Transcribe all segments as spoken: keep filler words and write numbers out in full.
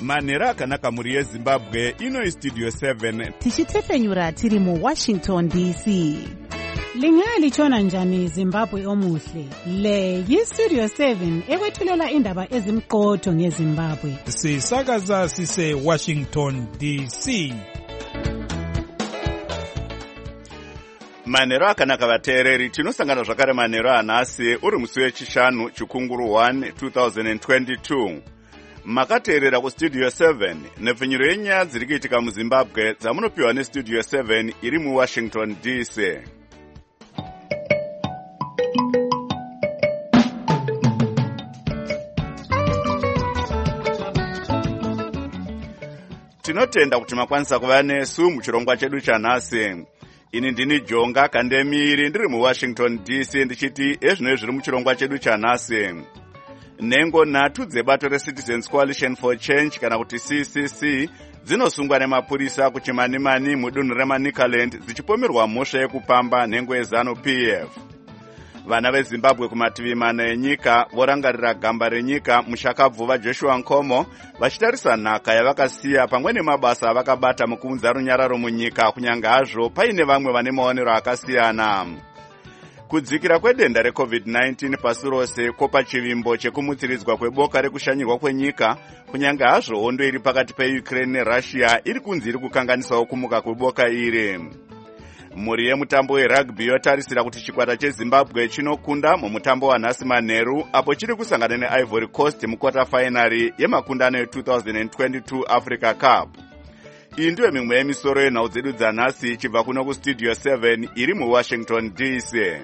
Manhero akanaka muri yeZimbabwe, ino Studio seven. Tichitefenyura tiri mu Washington D C. Lingalitshona njani Zimbabwe omuhle? Le yi-Studio seven ekwethulela indaba ezimqotho ngeZimbabwe. Sisakaza sise Washington D C. Manhero akanaka vateereri, tinosangana zvakare manhero anhasi uri musi wechishanu chikunguru one twenty twenty-two. Makateerera kuStudio seven nepfenyuro yenyaya dziri kuitika muZimbabwe dzamunopiwa neStudio seven iri muWashington D C. Tinotenda kuti makwanisa kuva nesu muchirongwa chedu chanhasi. Ini ndini Jonga Kandemiri ndiri muWashington D C ndichiti ezvino zviri muchirongwa chedu chanhasi. Nhengo nhatu dzebato reCitizens Coalition for Change kana kuti C C C dzinosungwa nemapurisa kuchimanimani mudunhu reManicaland dzichipomerwa mhosva yekupamba nhengo yeZanu P F. Vana veZimbabwe kumativi mana enyika vorangarira gamba renyika mushakabvuva Joshua Nkomo vachitarisa nhaka yavakasiya pamwe nemabasa avakabata mukuunza runyararo munyika kunyanga hazvo paine vamwe vane maonero akasiyana. Kudzikira kwedenda reCovid nineteen pasi rose kopa chivimbo chekumutsiridzwa kweboka rekushanyirwa kwenyika kunyanga hazvo hondo iri pakati peUkraine neRussia iri kunzi iri kukanganisawo kumuka kweboka iri. Mhuri yemutambo werugby yotarisira kuti chikwata cheZimbabwe chinokunda mumutambo wanhasi manheru apo chiri kusangana neIvory Coast mukwata finary yemakundano ye-twenty twenty-two Africa Cup. Iyi ndiyo mimwe yemisoro yenhau dzedu dzanhasi ichibva kuno kuStudio seven iri muWashington D C.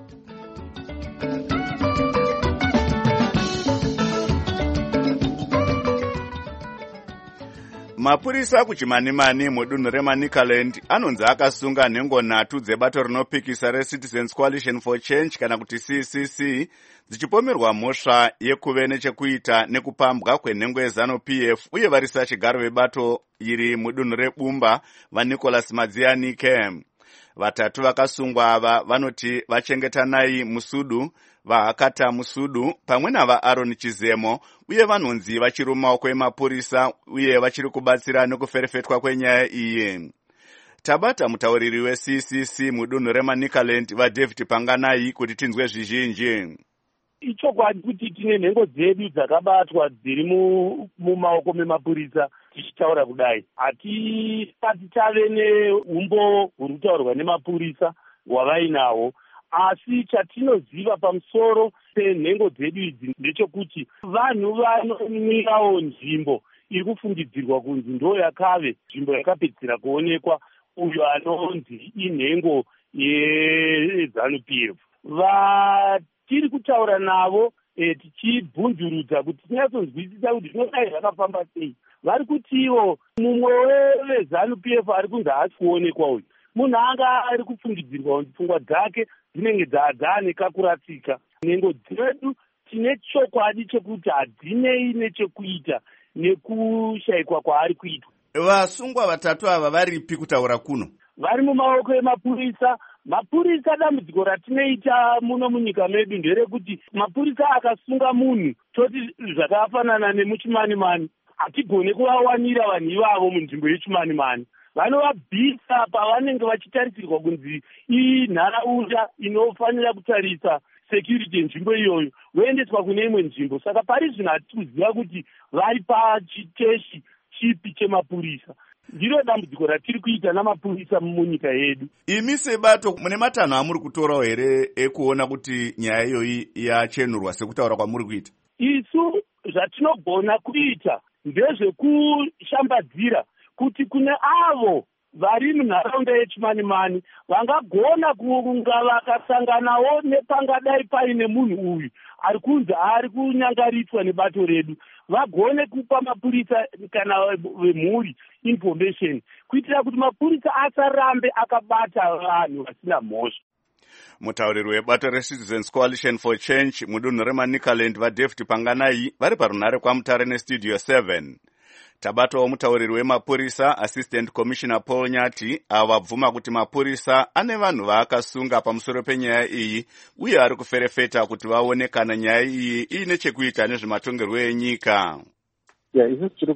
Mapurisa kuchimanimani mudunhu reManicaland anonzi akasunga nhengo nhatu dzebato rinopikisa reCitizens Coalition for Change kana kuti C C C dzichipomerwa mhosva yekuve nechekuita nekupambwa kwenhengo yeZanu P F uye varisa chigaro vebato iri mudunhu reBumba vaNicholas Madzianike. Vatatu vakasungwa ava vanoti vachengetanai Musudu, vaHakata Musudu pamwe navaAaron Chizemo uye vanonzi vachiri mumaoko emapurisa uye vachiri kubatsira nekuferefetwa kwenyaya iyi. Tabata mutauriri weC C C mudunhu reManicaland vaDavid Panganai kuti tinzwe zvizhinji. Ichokwadi kuti tine nhengo dzedu dzakabatwa dziri mumaoko memapurisa tichitaura kudai. Hatisati tave neumbo huri kutaurwa nemapurisa hwavainawo. Asi chatinoziva pamusoro penhengo dzedu idzi ndechekuti vanhu vanomwirawo nzvimbo iri kufungidzirwa kunzi ndo yakave nzvimbo yakapedzera kuonekwa uyo anonzi inhengo yeZanu P F. Vatiri kutaura navo e, tichibvunzurudza kuti tinyatsonzwisisa kuti zvinodai zvakafamba sei. Vari kutiwo mumwe weZanu P F ari kunzi haasi kuonekwa uyu munhu anga ari kufungidzirwa kuti pfungwa dzake dzinenge dzaane kakuratsika. Nhengo dzedu tine chokwadi chekuti hadzinei nechekuita nekushayikwa kwaari kuitwa. Vasungwa vatatu ava varipi kutaura kuno? Vari mumaoko emapurisa. Mapurisa dambudziko ratinoita muno munyika medu nderekuti mapurisa akasunga munhu toti zvakafanana nemuchimanimani hatigone kuvawanira vanhu ivavo munzvimbo yechimanimani. Vanovabvisa pavanenge vachitarisirwa kunzi iyi nharaunda inofanira kutarisa security yenzvimbo iyoyo voendeswa kune imwe nzvimbo. Saka pari zvino hatikuziva kuti vari pachiteshi chipi chemapurisa. Ndiro dambudziko ratiri kuita namapurisa munyika yedu. Imi sebato mune matanho amuri kutorawo here ekuona kuti nyaya iyoyi yachenurwa sekutaura kwamuri kuita? Isu zvatinogona kuita ndezvekushambadzira kuti kune avo vari munharaunda yechimanimani vangagona kunga vakasanganawo nepangadai paine munhu uyu ari kunzi ari kunyangaritwa nebato redu, vagone kupa mapurisa kana vemhuri information kuitira kuti mapurisa asarambe akabata vanhu vasina mhosva. Mutauriri webato reCitizens Coalition for Change mudunhu reManicaland vaDavid Panganai vari parunhare kwaMutare neStudio seven. Tabatawo mutauriri wemapurisa Assistant Commissioner Paul Nyati avabvuma kuti mapurisa ane vanhu vaakasunga pamusoro penyaya iyi uye ari kuferefeta kuti vaone kana nyaya iyi ine chekuita nezvematongerwo enyika. ya isusu tiri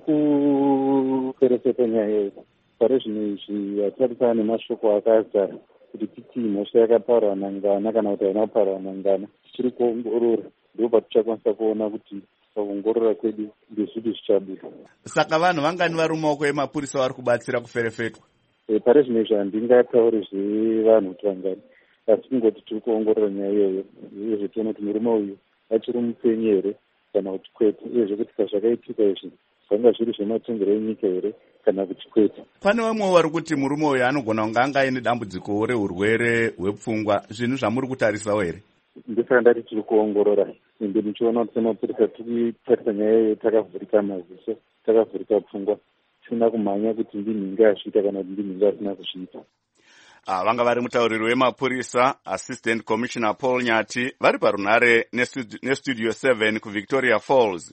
kupereseta nyaya iyi. Pari zvino izvi hatarisana nemashoko akazara kuti titi mhosva yakaparwa nangana kana kuti haina kuparwa nangana. Tichiri kuongorora ndo patichakwanisa kuona kuti pakuongorora kwedu ndezvipi zvichabuda. Saka vanhu vangani vari mumaoko emapurisa vari kubatsira kuferefetwa? E, pari zvino izvi handingatauri zvevanhu kuti vangani, asi kungoti tiri kuongorora nyaya iyoyo uyezve tiona kuti murume uyu achiri mupenyu here kana kuti kwete, uyezve kuti pazvakaitika izvi zvanga zviri zvematengero enyika here kana kuti kwete. Pane vamwe vari kuti murume uyu anogona kunge anga aine dambudziko reurwere hwepfungwa, zvinhu zvamuri kutarisawo here? Ndisaka ndati tiri kuongorora ende muchiona kuti semapurisa tiri kutarisa nyaya iyoyo takavhurika maziso, takavhurika pfungwa, tisina kumhanya kuti ndinhinga azviita kana kuti ndinhinga asina kuzviita. Ah, vanga vari mutauriri wemapurisa Assistant Commissioner Paul Nyati vari parunhare nestudio seven kuVictoria Falls.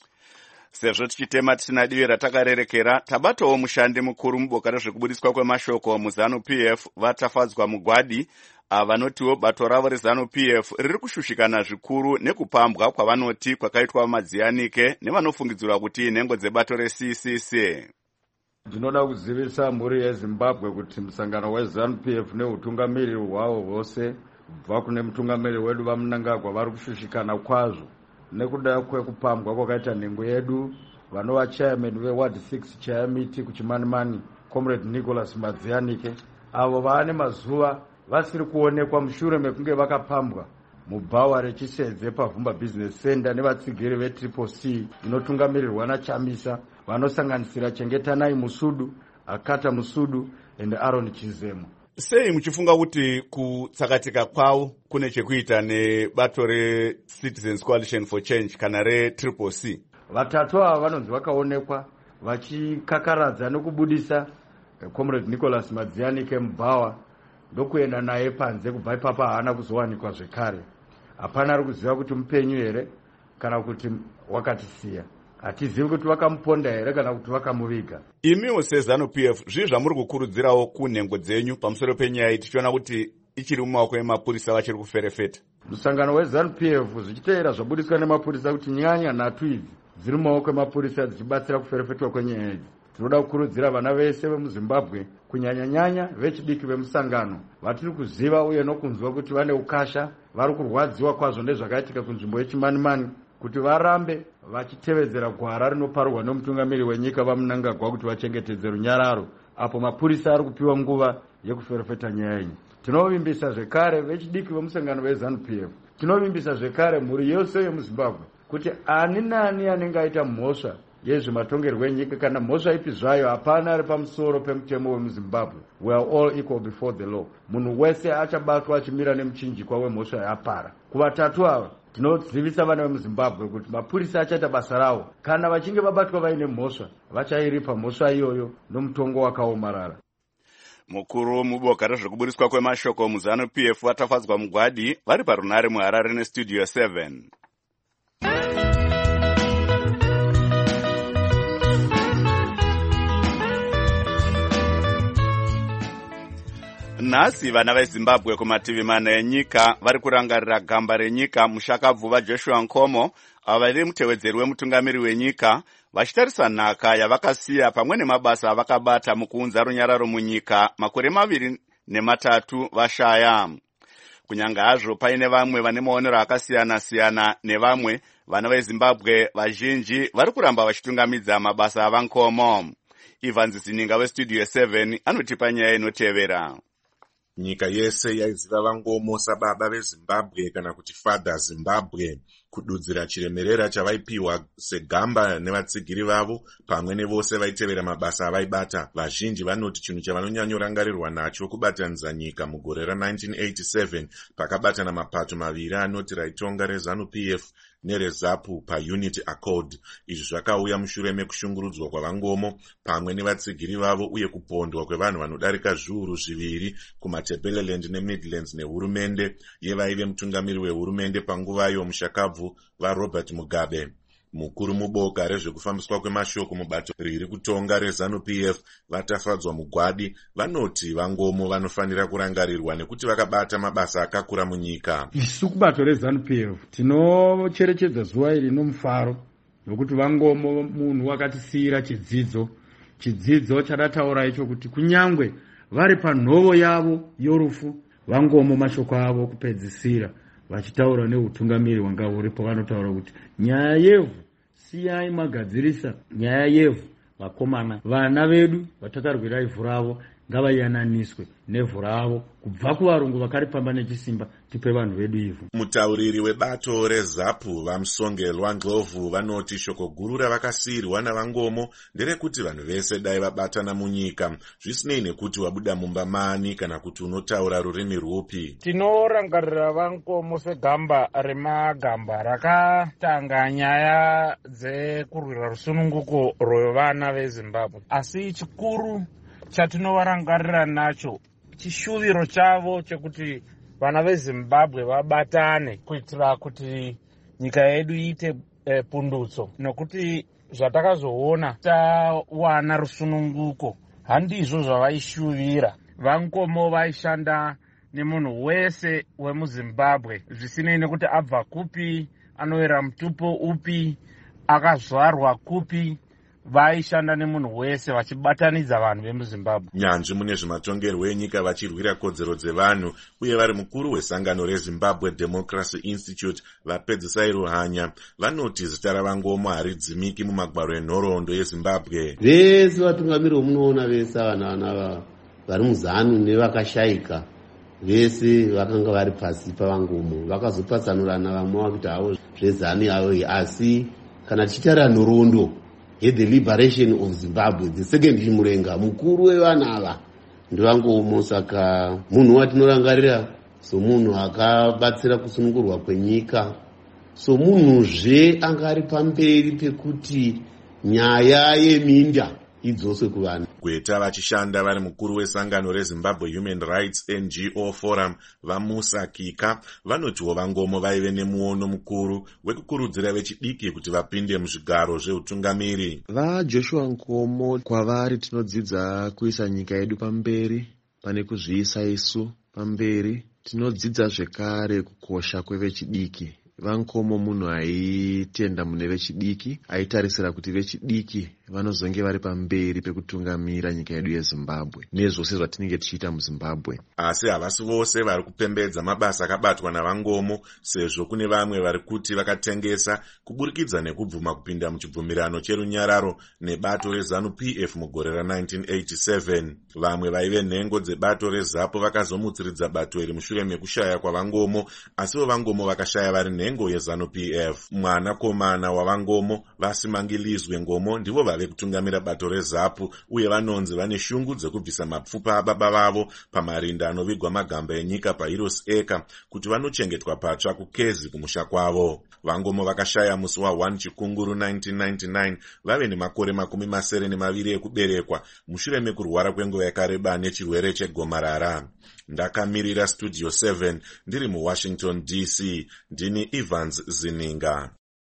Sezvo tichitema tisina divi ratakarerekera, tabatawo mushandi mukuru muboka rezvekubudiswa kwemashoko muZanu-P F vatafadzwa mugwadi, vanotiwo bato ravo reZanu-P F riri kushushikana zvikuru nekupambwa kwavanoti kwakaitwa madziyanike nevanofungidzirwa kuti nhengo dzebato reC C C. Ndinoda kuzivisa mhuri yeZimbabwe kuti musangano weZanu-P F neutungamiriri hwavo hwose kubva kune mutungamiriri wedu vaMnangagwa vari kushushikana kwazvo nekuda kwekupambwa kwakaita nhengo yedu vanova chairman veward six chayamiti kuchimanimani Comrade Nicholas Madziyanike, avo vaane mazuva vasiri kuonekwa mushure mekunge vakapambwa mubhawa rechisedze paVhumba Business Center nevatsigiri veTriple C inotungamirirwa naChamisa vanosanganisira Chengetanai Musudu, Akata Musudu and Aaron Chizemo. Sei muchifunga kuti kutsakatika kwavo kune chekuita nebato reCitizens Coalition for Change kana reTriple C? Vatatu ava vanonzi vakaonekwa vachikakaradza nekubudisa Comrade Nicholas Madziyanike mubhawa ndokuenda naye panze. Kubva ipapo haana kuzowanikwa zvekare. Hapana ari kuziva kuti mupenyu here kana kuti wakatisiya. Hatizivi kuti vakamuponda here kana kuti vakamuviga. Imiwo seZanu-P F zvii zvamuri kukurudzirawo kunhengo dzenyu pamusoro penyaya iyi, tichiona kuti ichiri mumaoko emapurisa vachiri kuferefeta? Musangano weZanu-P F zvichiteera zvabudiswa nemapurisa kuti nyanya nhatu idzi dziri mumaoko emapurisa dzichibatsira kuferefetwa kwenyaya idzi. Tinoda kukurudzira vana vese vemuZimbabwe kunyanya nyanya vechidiki vemusangano vatiri kuziva uye nokunzwa kuti vane ukasha, vari kurwadziwa kwazvo nezvakaitika kunzvimbo yechimanimani, kuti varambe vachitevedzera gwara rinoparwa nomutungamiriri wenyika vaMnangagwa kuti vachengetedze runyararo apo mapurisa ari kupiwa nguva yekuferefeta nyaya iyi. Tinovimbisa zvekare vechidiki vemusangano weZanu-P F, tinovimbisa zvekare mhuri yose yemuZimbabwe kuti ani nani anenge aita mhosva yezvematongerwo enyika kana mhosva ipi zvayo, hapana ari pamusoro pemutemo wemuZimbabwe. We are all equal before the law. Munhu wese achabatwa achimira nemuchinjikwa wemhosva yapara. Kuvatatu ava tinozivisa vana vemuZimbabwe kuti mapurisa achaita basa ravo. Kana vachinge vabatwa vaine mhosva, vachairipa mhosva iyoyo nomutongo wakaomarara. Mukuru muboka rezvekubudiswa kwemashoko muZanu-P F vatafadzwa mugwadi vari parunhare muHarare nestudio seven. Nhasi vana veZimbabwe kumativi mana enyika vari kurangarira gamba renyika mushakabvuva Joshua Nkomo, ava vari mutevedzeri wemutungamiriri wenyika, vachitarisa nhaka yavakasiya pamwe nemabasa avakabata mukuunza runyararo munyika makore maviri nematatu vashaya. Kunyanga hazvo paine vamwe vane maonero akasiyana-siyana nevamwe, vana veZimbabwe vazhinji vari kuramba vachitungamidza mabasa avankomo. Ivan Zininga westudio seven anotipa nyaya inotevera. Nyika yese yaiziva Vangomo sababa veZimbabwe kana kuti Father Zimbabwe, kududzira chiremerera chavaipiwa segamba nevatsigiri vavo pamwe nevose vaitevera mabasa avaibata. Vazhinji vanoti chinhu chavanonyanyorangarirwa nacho kubatanidza nyika mugore ra19eighty-seven pakabatana mapato maviri anoti raitonga reZanu-P F nereZAPU paUnity Accord. Izvi zvakauya mushure mekushungurudzwa kwaVangomo pamwe nevatsigiri vavo uye kupondwa kwevanhu vanodarika zviuru zviviri kumaTebeleland neMidlands nehurumende yevaive mutungamiri wehurumende panguvayo mushakabvu vaRobert Mugabe. Mukuru muboka rezvekufambiswa kwemashoko mubato riri kutonga reZanu-P F vatafadzwa mugwadi vanoti Vangomo vanofanira kurangarirwa nekuti vakabata mabasa akakura munyika. Isu kubato reZanu-P F tinocherechedza zuva iri nomufaro nokuti Vangomo munhu wakatisiyira chidzidzo chidzidzo chadataura icho kuti kunyangwe vari panhovo yavo yorufu Vangomo mashoko avo kupedzisira vachitaura neutungamiri wanga uripo vanotaura kuti nyaya yevhu siyai magadzirisa nyaya yevhu vakomana vana vedu vatakarwira ivhu ravo ngavayananiswe nevhu ravo kubva kuvarungu vakaripamba nechisimba tipe vanhu vedu ivhu. Mutauriri webato rezapu vamusongelwa Ndlovu vanoti shoko guru ravakasiyirwa naVangomo nderekuti vanhu vese dai vabatana munyika zvisinei nekuti wabuda mumba mani kana kuti unotaura rurimi rwupi. Tinorangarira Vangomo segamba remagamba rakatanga nyaya dzekurwira rusununguko rwevana veZimbabwe, asi chikuru chatinovarangarira nacho chishuviro chavo chekuti vana veZimbabwe vabatane kuitira kuti nyika yedu iite e, pundutso, nokuti zvatakazoona tawana rusununguko handizvo zvavaishuvira. Vangomo vaishanda nemunhu wese wemuZimbabwe zvisinei nekuti abva kupi, anowera mutupo upi, akazvarwa kupi, vaishanda nemunhu wese vachibatanidza vanhu vemuZimbabwe. Nyanzvi mune zvematongerwo enyika vachirwira kodzero dzevanhu uye vari mukuru wesangano reZimbabwe Democracy Institute vapedzisai Ruhanya vanoti zita raVangomo haridzimiki mumagwaro enhoroondo yeZimbabwe. Vese vatungamiri vomunoona vese vana vana vari muzanu nevakashayika vese vakanga vari pasi paVangomo vakazopatsanurana vamwe vakuti havo zvezanu yavo, asi kana tichitaura nhoroondo the liberation of Zimbabwe, the second chimurenga mukuru wevana ava ndiVangomo. Saka munhu watinorangarira somunhu akabatsira kusunungurwa kwenyika, somunhuzve anga ari pamberi pekuti nyaya yeminda idzoswe kuvanhu. Gweta vachishanda vari mukuru wesangano reZimbabwe Human Rights N G O Forum vaMusa Kika vanotiwo Vangomo vaive nemuono mukuru wekukurudzira vechidiki kuti vapinde muzvigaro zveutungamiri. VaJoshua Nkomo kwavari tinodzidza kuisa nyika yedu pamberi pane kuzviisa isu pamberi. Tinodzidza zvekare kukosha kwevechidiki. Vangomo munhu aitenda mune vechidiki, aitarisira kuti vechidiki vanozonge vari pamberi pekutungamira nyika yedu yeZimbabwe nezvose zvatinenge tichiita muZimbabwe. Asi havasi vose vari kupembedza mabasa akabatwa naVangomo, sezvo kune vamwe vari kuti vakatengesa kuburikidza nekubvuma kupinda muchibvumirano cherunyararo nebato reZANU-P F mugore ra-nineteen eighty-seven. Vamwe vaive nhengo dzebato reZAPU vakazomutsiridza bato iri mushure mekushaya kwaVangomo, asiwo Vangomo vakashaya vari nhengo yeZANU-P F. Mwanakomana waVangomo Vasimangilizwe Ngomo ndivo vave kutungamira bato reZAPU uye vanonzi vane shungu dzekubvisa mapfupa ababa vavo pamarinda anovigwa magamba enyika paHeroes Acre kuti vanochengetwa patsva kuKezi kumusha kwavo. Vangomo vakashaya musi wa first Chikunguru nineteen ninety-nine vave nemakore makumi masere nemaviri ekuberekwa mushure mekurwara kwenguva yakareba nechirwere chegomarara. Ndakamirira Studio seven ndiri muWashington D C, ndini Evans Zininga.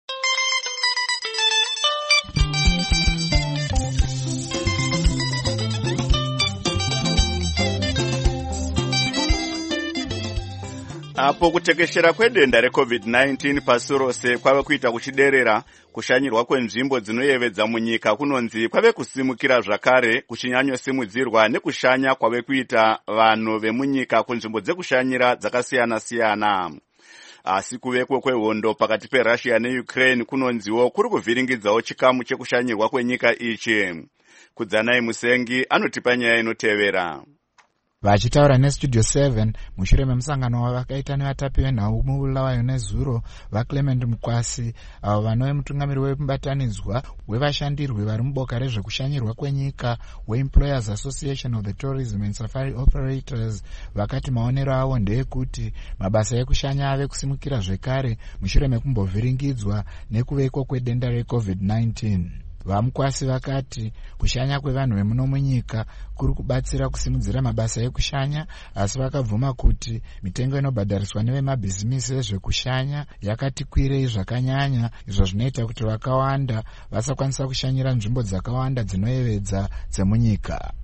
Apo kutekeshera kwedenda reCovid nineteen pasi rose kwave kuita kuchiderera, kushanyirwa kwenzvimbo dzinoyevedza munyika kunonzi kwave kusimukira zvakare kuchinyanyosimudzirwa nekushanya kwave kuita vanhu vemunyika kunzvimbo dzekushanyira dzakasiyana-siyana. Asi kuvekwa kwehondo pakati peRussia neUkraine kunonziwo kuri kuvhiringidzawo chikamu chekushanyirwa kwenyika ichi. Kudzanai Musengi anotipa nyaya inotevera. Vachitaura neStudio seven mushure memusangano wavakaita nevatapi venhau mubulawayo nezuro vaClement Mukwasi, avo vanove mutungamiri wemubatanidzwa wevashandirwi vari muboka rezvekushanyirwa kwenyika weEmployers Association of the Tourism and Safari Operators, vakati maonero avo ndeyekuti mabasa ekushanya ave kusimukira zvekare mushure mekumbovhiringidzwa nekuvekwa kwedenda reCovid nineteen. Vamukwasi vakati kushanya kwevanhu vemuno munyika kuri kubatsira kusimudzira mabasa ekushanya, asi vakabvuma kuti mitengo inobhadhariswa nevemabhizimisi vezvekushanya yakati kwirei zvakanyanya, izvo zvinoita kuti vakawanda vasakwanisa kushanyira nzvimbo dzakawanda dzinoyevedza dzemunyika.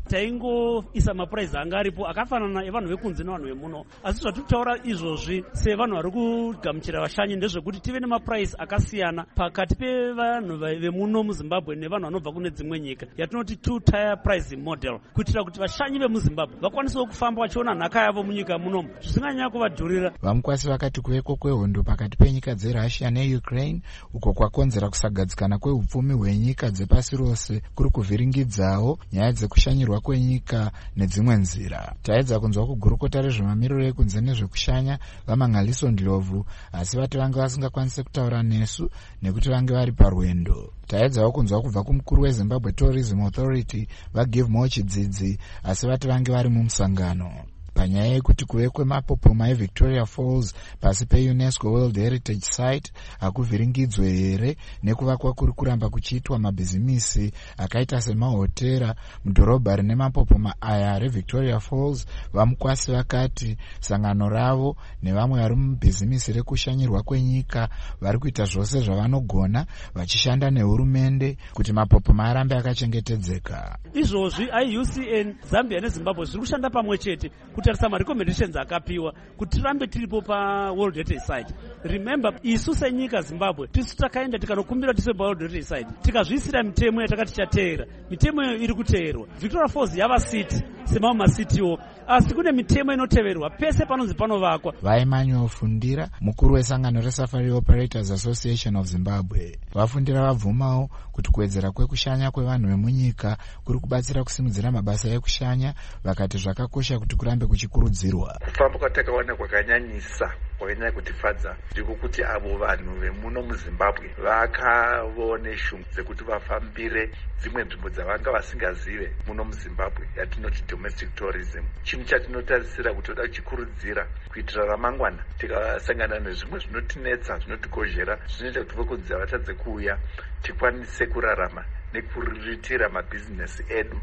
taingoisa mapuraizi anga aripo akafanana evanhu vekunze nevanhu vemuno. Asi zvatitaura izvozvi sevanhu vari kugamuchira vashanyi ndezvekuti tive nemapuraizi akasiyana pakati pevanhu vemuno muzimbabwe nevanhu vanobva kune dzimwe nyika, yatinoti two tier pricing model, kuitira kuti vashanyi vemuzimbabwe vakwanisewo kufamba vachiona nhaka yavo munyika munomu zvisinganyanya kuvadhurira. Vamukwasi vakati kuveko kwehondo pakati penyika dzerussia neukraine uko kwakonzera kusagadzikana kweupfumi hwenyika dzepasi rose kuri kuvhiringidzawo nyaya dzekushanyirwa kwenyika nedzimwe nzira. Taedza kunzwa kugurukota rezvemamiriro ekunze nezvekushanya vaMangaliso Ndlovu, asi vati vange vasingakwanise kutaura nesu nekuti vange vari parwendo. Taedzawo kunzwa kubva kumukuru weZimbabwe Tourism Authority vaGive More Chidzidzi, asi vati vange vari mumusangano. Panyaya yekuti kuvekwe mapopoma eVictoria Falls pasi peUNESCO World Heritage Site hakuvhiringidzwe here nekuvakwa kuri kuramba kuchiitwa mabhizimisi akaita semahotera mudhorobha rine mapopoma aya reVictoria Falls, vamukwasi vakati sangano ravo nevamwe vari mubhizimisi rekushanyirwa kwenyika vari kuita zvose zvavanogona vachishanda nehurumende kuti mapopoma arambe akachengetedzeka. Izvozvi I U C N, Zambia neZimbabwe zviri kushanda pamwe chete kutarisa marecommendations akapiwa kuti tirambe tiripo pa World Heritage Site. Remember, isu senyika Zimbabwe tisu takaenda tikanokumbira tise pa World Heritage Site tikazviisira mitemo yatakati chateera. Mitemo iyo iri kuteerwa. Victoria Falls yava city semamwe masitiwo, asi kune mitemo inoteverwa pese panonzi panovakwa. Vaemmanuel Fundira, mukuru wesangano reSafari Operators Association of Zimbabwe, vafundira vabvumawo kuti kuwedzera kwekushanya kwevanhu vemunyika kuri kubatsira kusimudzira mabasa ekushanya, vakati zvakakosha kuti kurambe kuchikurudzirwa. Kufamba kwatakaona kwakanyanyisa kwakanyanya kutifadza ndiko kuti avo vanhu vemuno muZimbabwe vakavone shungu dzekuti vafambire dzimwe nzvimbo dzavanga vasingazive muno muZimbabwe, yatinoti domestic tourism. Chinhu chatinotarisira kuti toda kuchikurudzira kuitira ramangwana tikasangana nezvimwe zvinotinetsa zvinotikozhera zvinoita kuti vokunze vatadze kuuya tikwanise kurarama nekuriritira mabhizinesi edu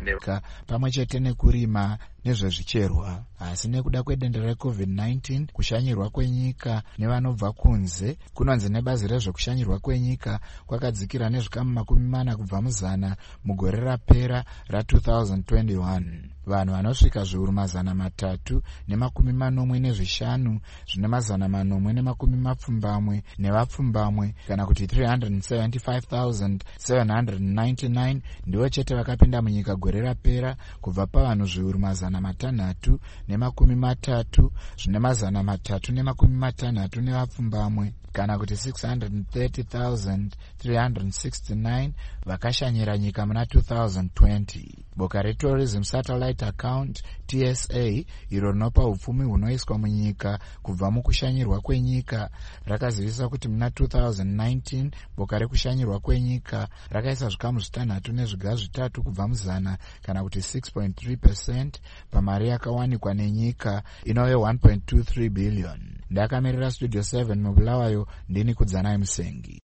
pamwe chete nekurima nezvezvicherwa. Asi nekuda kwedenda reCovid nineteen, kushanyirwa kwenyika nevanobva kunze kunonzi nebazi rezvekushanyirwa kwenyika kwakadzikira nezvikamu makumi mana kubva muzana mugore rapera ra-twenty twenty-one. Vanhu vanosvika zviuru mazana matatu nemakumi manomwe nezvishanu zvine mazana manomwe nemakumi mapfumbamwe nevapfumbamwe kana kuti three hundred seventy-five thousand seven hundred ninety-nine ndivo chete vakapinda munyika gore rapera kubva pavanhu zviuru mazana matanhatu nemakumi matatu zvine mazana matatu nemakumi matanhatu nevapfumbamwe kana kuti six hundred thirty thousand three hundred sixty-nine vakashanyira nyika muna two thousand twenty. Boka reTourism Satellite Account T S A iro rinopa upfumi hunoiswa munyika kubva mukushanyirwa kwenyika rakazivisa kuti muna two thousand nineteen boka rekushanyirwa kwenyika rakaisa zvikamu zvitanhatu nezviga zvitatu kubva muzana kana kuti six point three percent pamari yakawanikwa nenyika inove one point two three billion. Ndakamirira Studio seven mubulawayo ndini Kudzanai Musengi.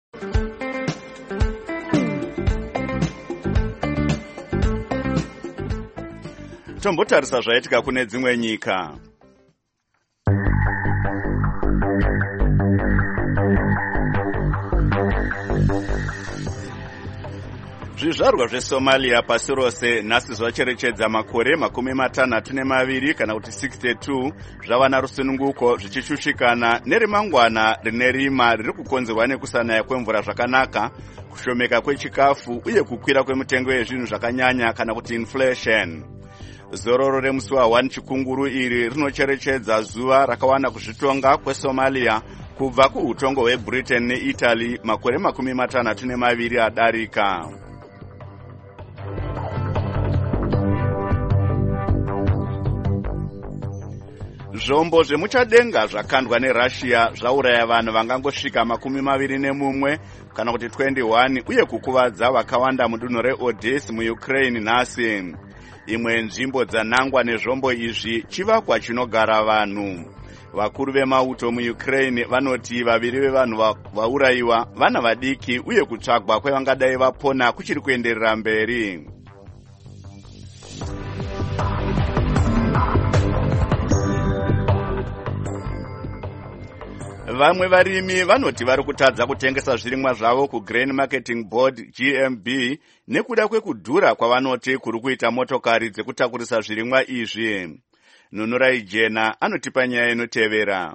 Tombotarisa zvaitika kune dzimwe nyika. Zvizvarwa zveSomalia pasi rose nhasi zvacherechedza makore makumi matanhatu nemaviri kana kuti sixty-two zvawana rusununguko zvichishushikana nerimangwana rine rima riri kukonzerwa nekusanaya kwemvura zvakanaka, kushomeka kwechikafu uye kukwira kwemitengo yezvinhu zvakanyanya kana kuti inflation. Zororo remusi wa one chikunguru iri rinocherechedza zuva rakawana kuzvitonga kweSomalia kubva kuutongo hweBritain neItaly makore makumi matanhatu nemaviri adarika. Zvombo zvemuchadenga zvakandwa neRussia zvauraya vanhu vangangosvika makumi maviri nemumwe kana kuti twenty-one uye kukuvadza vakawanda mudunhu reOdessa muUkraine nhasi. Imwe nzvimbo dzanangwa nezvombo izvi chivakwa chinogara vanhu. Vakuru vemauto muUkraine vanoti vaviri vevanhu vaurayiwa vana vadiki uye kutsvagwa kwevangadai vapona kuchiri kuenderera mberi. Vamwe varimi vanoti vari kutadza kutengesa zvirimwa zvavo kuGrain Marketing Board G M B nekuda kwekudhura kwavanoti kuri kuita motokari dzekutakurisa zvirimwa izvi. Nunurai Jena anotipa nyaya inotevera.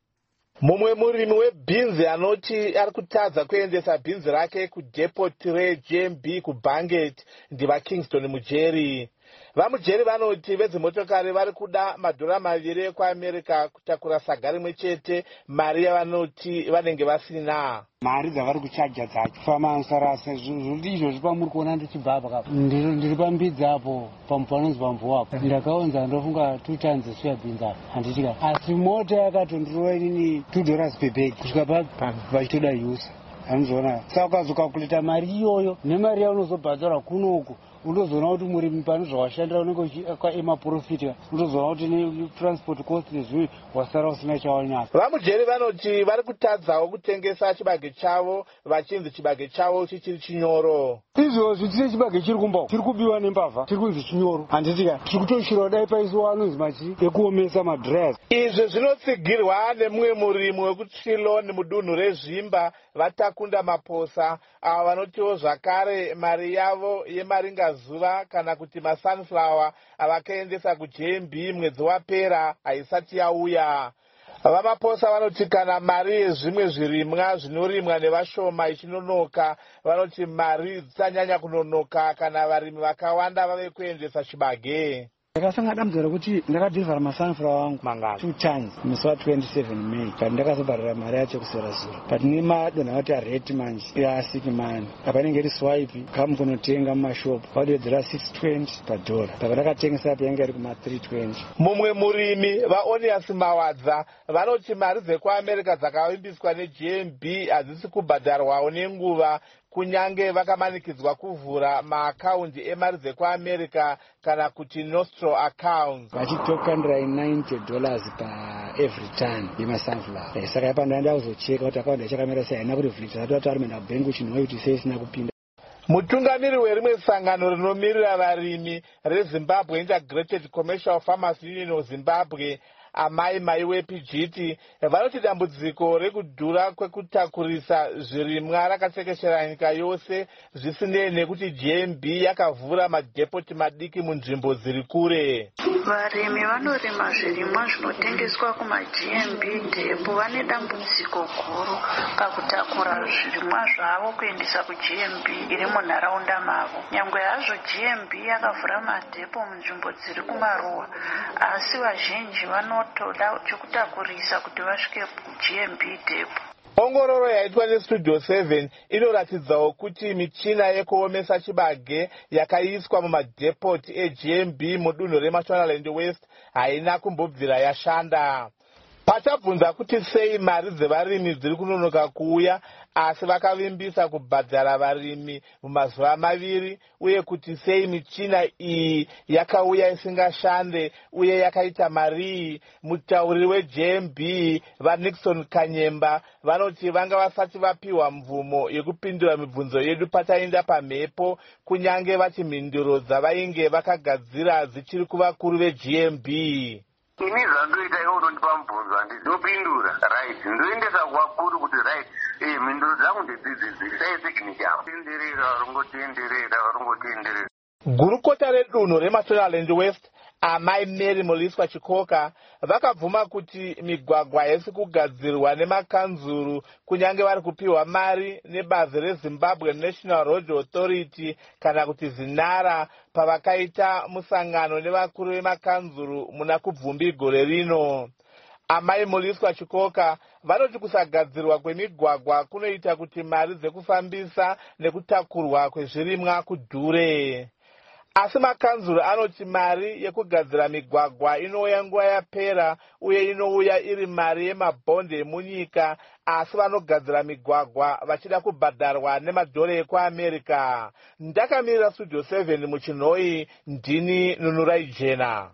Mumwe murimi webhinzi anoti ari kutadza kuendesa bhinzi rake kudepot reG M B kuBanget ndivaKingston Mujeri. VaMujeri vanoti vezimotokari vari kuda madhora maviri ekuAmerica kutakura saga rimwe chete, mari yavanoti vanenge vasina. Mari dzavari kuchaja dzacho famansarase zviri izvozvi pamuri kuona ndichibva apa ndiri pambidzi apo pamufananidzo pamvu apo ndakaonza ndofunga two tons soya beans apo handitika asi mota yakatondirova inini two dollars per bag kusvika pa vachitoda yusa handizoona saka ukazokakuleta mari iyoyo nemari yaunozobhadzara kunoku unozoona kuti murimi pane zvawashandira unenge kwaemaprofita unozoona kuti netransport cost nezvimwe wasara usina chawanyapo. VaMujeri vanoti vari kutadzawo kutengesa chibage chavo vachinzi chibage chavo chichiri chinyoro. Izvozvi tine chibage chiri kumba tiri kubiwa nembavha tiri kunzi chinyoro handitika tiri kutoshirawo dai paisiwa anonzi machi ekuomesa madryers. Izvi zvinotsigirwa nemumwe murimi wekuTrilon mudunhu rezvimba vatakunda maposa ava vanotiwo zvakare mari yavo yemaringa zuva kana kuti masunflower avakaendesa kuG M B mwedzi wapera haisati yauya. VaMaposa vanoti kana mari yezvimwe zvirimwa zvinorimwa nevashoma ichinonoka vanoti mari dzisanyanya kunonoka kana varimi vakawanda vave kuendesa chibage. Ndakasanga dambudziko rekuti ndakadhirivhara masunflower angu mangana two tons musi wa27 May but ndakazobharira mari yacho kusera zuro but nemadonha kuti areti manje yaasiki mani apa inenge iri swipe kamu kunotenga mumashopu vadowedzera six twenty padhora paka ndakatengesa apa yanga iri kuma three twenty. Mumwe murimi vaOnias Mawadza vanoti mari dzekuAmerica dzakavimbiswa neG M B hadzisi kubhadharwawo nenguva kunyange vakamanikidzwa kuvhura maakaundi emari dzekuAmerica kana kuti nostro accounts. Vachitokandira ninety dollars pa every ton yemasunflower. Saka apa ndaenda kuzocheka kuti akaundi yachakamira sei haina kuriflekta zati wati ari menda bhengi uchinwa kuti sei isina kupinda. Mutungamiri werimwe sangano rinomirira varimi reZimbabwe Integrated Commercial Farmers Union of Zimbabwe Amai Mai wePGT vanoti dambudziko rekudhura kwekutakurisa zvirimwa rakatekeshera nyika yose zvisinei nekuti G M B yakavhura madhepoti madiki munzvimbo dziri kure. Varimi vanorima zvirimwa zvinotengeswa kumaG M B dhepo vane dambudziko guru pakutakura zvirimwa zvavo kuendesa kuG M B iri munharaunda mavo. Nyangwe hazvo G M B yakavhura madhepo munzvimbo dziri kumaruwa asi vazhinji vano toda chekutakurisa kuti vasvike kuG M B dhepo. Ongororo yaitwa neStudio seven inoratidzawo kuti michina yekuomesa chibage yakaiswa mumadhepoti eG M B mudunhu reMashonaland West haina kumbobvira yashanda. Patabvunza kuti sei mari dzevarimi dziri kunonoka kuuya asi vakavimbisa kubhadhara varimi mumazuva maviri uye kuti sei michina iyi yakauya isingashande uye yakaita mari, mutauriri weG M B vaNixon Kanyemba vanoti vanga vasati vapiwa mvumo yekupindura mibvunzo yedu pataenda pamhepo kunyange vati mhinduro dzavainge vakagadzira dzichiri kuvakuru veG M B. Ini zvandoita iwo unondipa mubvunzo handizopindura right ndoendesa kwakuru kuti right eh mhinduro dzangu ndedzidzidzi sai tekiniki yavo tenderera varongotenderera varongotenderera. Gurukota redunhu reMashonaland West Amai Mary Moliswa Chikoka vakabvuma kuti migwagwa haisi kugadzirwa nemakanzuru kunyange vari kupiwa mari nebazi reZimbabwe National Road Authority kana kuti ZINARA pavakaita musangano nevakuru vemakanzuru muna kubvumbi gore rino. Amai Moliswa Chikoka vanoti kusagadzirwa kwemigwagwa kunoita kuti mari dzekufambisa nekutakurwa kwezvirimwa kudhure. Asi makanzuru anoti mari yekugadzira migwagwa inouya nguva yapera uye inouya iri mari yemabhonde emunyika asi vanogadzira migwagwa vachida kubhadharwa nemadhora ekuAmerica. Ndakamirira Studio seven muchinhoi ndini Nunurai Jena.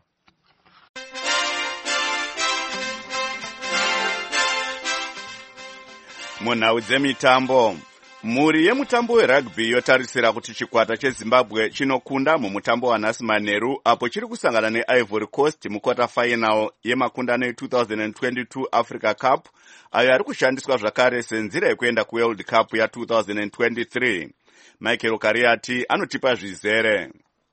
Munhau dzemitambo Mhuri yemutambo werugby yotarisira kuti chikwata chezimbabwe chinokunda mumutambo wanhasi manheru apo chiri kusangana neIvory Coast muquarter final yemakundano e-twenty twenty-two Africa Cup ayo ari kushandiswa zvakare senzira yekuenda kuWorld Cup ya-twenty twenty-three. Michael Kariati anotipa zvizere.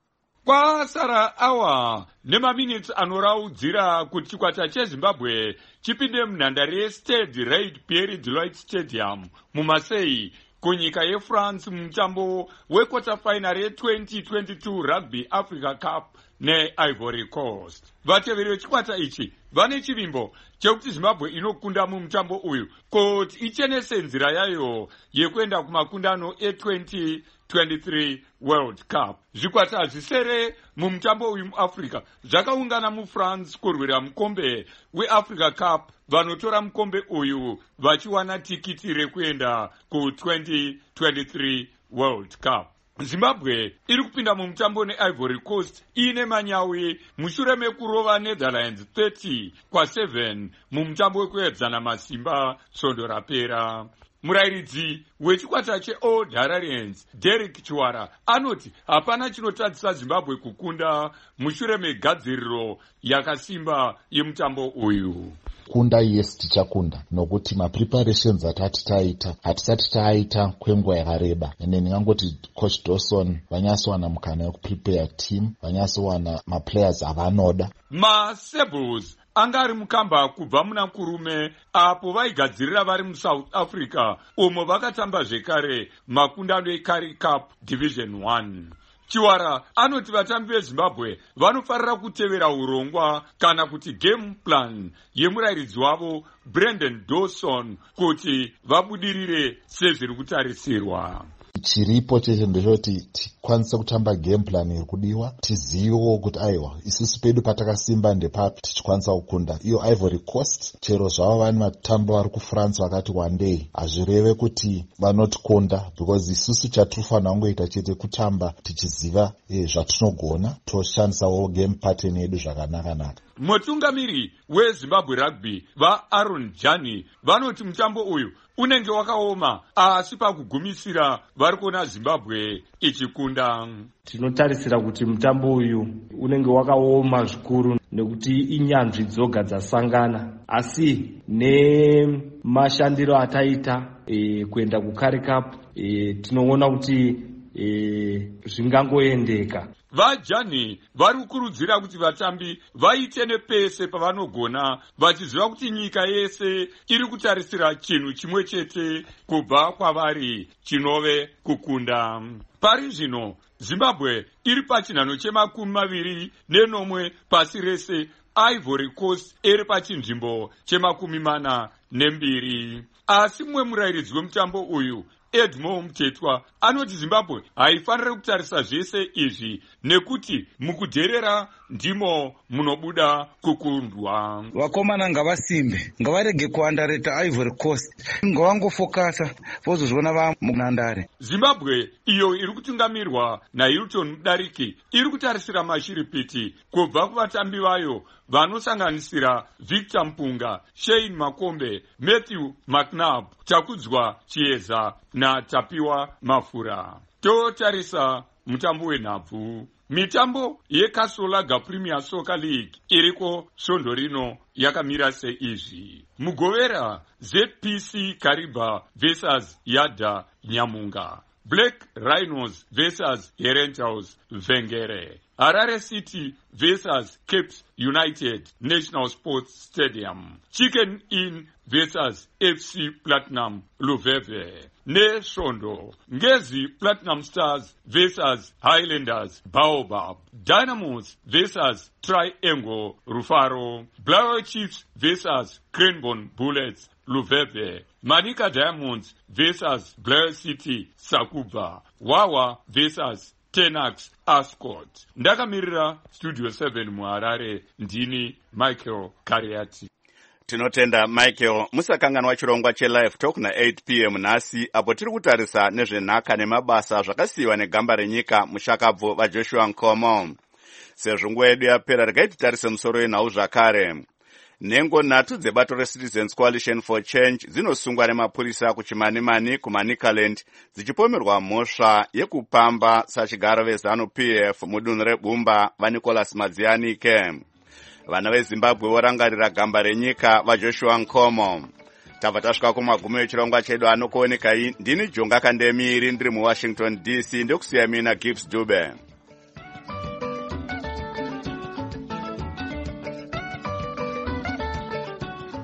Kwasara awa nemaminitsi anoraudzira kuti chikwata chezimbabwe chipinde munhandare yeStade Reid Pierre de Lloyd Stadium muMarseille kunyika yeFrance mumutambo wequarter final ye-twenty twenty-two Rugby Africa Cup neIvory Coast. Vateveri vechikwata ichi vane chivimbo chekuti Zimbabwe inokunda mumutambo uyu kuti ichenese nzira yayo yekuenda kumakundano e-twenty twenty-three World Cup. Zvikwata zvisere mumutambo uyu muAfrica zvakaungana muFrance kurwira mukombe weAfrica Cup, vanotora mukombe uyu vachiwana tikiti rekuenda ku-twenty twenty-three World Cup. Zimbabwe iri kupinda mumutambo neIvory Coast ine manyawi mushure mekurova Netherlands thirty kwa seven mumutambo wekuedzana masimba svondo rapera. Murairidzi wechikwata cheOld Hararians Derek Chiwara anoti hapana chinotadzisa Zimbabwe kukunda mushure megadziriro yakasimba yemutambo uyu. Kunda yes tichakunda nokuti mapreparations atati taita hatisati taita kwenguva yakareba, ende ndingangoti coach Dawson vanyaswana mukana wekuprepare team, vanyaswana maplayers avanoda. MaSebres anga ari mukamba kubva muna kurume apo vaigadzirira vari muSouth Africa umo vakatamba zvekare makundano eCurrie Cup Division one. Chiwara anoti vatambi veZimbabwe vanofarira kutevera urongwa kana kuti game plan yemurairidzi wavo Brendan Dawson kuti vabudirire sezviri kutarisirwa. Chiripo cheche ndechoti tikwanise kutamba game plan iri kudiwa, tizivewo kuti aiwa isusu pedu patakasimba ndepapi tichikwanisa kukunda. Iyo Ivory Coast chero zvavo vane vatambi vari kuFrance vakati one day hazvireve kuti vanotikonda, because isusu chatinofanira kungoita chete kutamba tichiziva eh, zvatinogona toshandisawo game pattern yedu zvakanaka-naka. Mutungamiri weZimbabwe Rugby vaAaron Jani vanoti mutambo uyu unenge wakaoma, asi pakugumisira vari kuona Zimbabwe ichikunda. Tinotarisira kuti mutambo uyu unenge wakaoma zvikuru nekuti inyanzvi dzoga dzasangana, asi nemashandiro ataita e, kuenda kuCurrie Cup e, tinoona kuti e, zvingangoendeka. VaJani vari kukurudzira kuti vatambi vaite nepese pavanogona, vachiziva kuti nyika yese iri kutarisira chinhu chimwe chete kubva kwavari, chinove kukunda. Pari zvino Zimbabwe iri pachinhano chemakumi maviri nenomwe pasi rese, Ivory Coast iri pachinzvimbo chemakumi mana nembiri. Asi mumwe murairidzi wemutambo uyu Edmo Mutetwa anoti Zimbabwe haifaniri kutarisa zvese izvi nekuti mukudherera ndimo munobuda kukundwa. Vakomana ngavasimbe, ngavarege kuandareta Ivory Coast, ngavangofokasa vozozviona vamunhandare. Zimbabwe iyo iri kutungamirwa naHilton Mudariki iri kutarisira mashiripiti kubva kuvatambi vayo vanosanganisira Victor Mpunga, Shane Makombe, Matthew McNabb, Takudzwa Chieza naTapiwa Mafura. Totarisa mutambo wenhabvu. Mitambo yeKasolaga Premier Soccer League iriko svondo rino yakamira seizvi. Mugovera Z P C Kariba versus Yada Nyamunga, Black Rhinos versus Herentals Vengere, Harare City versus Cape United National Sports Stadium, Chicken Inn versus F C Platinum Luveve, nesvondo Ngezi Platinum Stars versus Highlanders Baobab, Dynamos versus Triangle Rufaro, Blair Chiefs versus Cranbourne Bullets Luveve, Manika Diamonds versus Blair City Sakuba, Wawa versus Tenax Ascot. Ndakamirira Studio seven muHarare, ndini Michael Kariati. Tinotenda Michael. Musakanganwa chirongwa chelive talk na eight p m nhasi apo tiri kutarisa nezvenhaka nemabasa zvakasiyiwa negamba renyika mushakabvu vaJoshua Nkomo. Sezvo nguva yedu yapera regai titarise musoro wenhau zvakare. nhengo nhatu dzebato reCitizens Coalition for Change dzinosungwa nemapurisa kuchimanimani kuManicaland dzichipomerwa mhosva yekupamba sachigaro veZanu P F mudunhu reBumba vaNicholas Madzianike. Vana veZimbabwe vorangarira gamba renyika vaJoshua Nkomo. Tabva tasvika kumagumo echirongwa chedu anokuonekai ndini Jonga Kandemiri ndiri muWashington D C ndokusiya mina Gibbs Dube.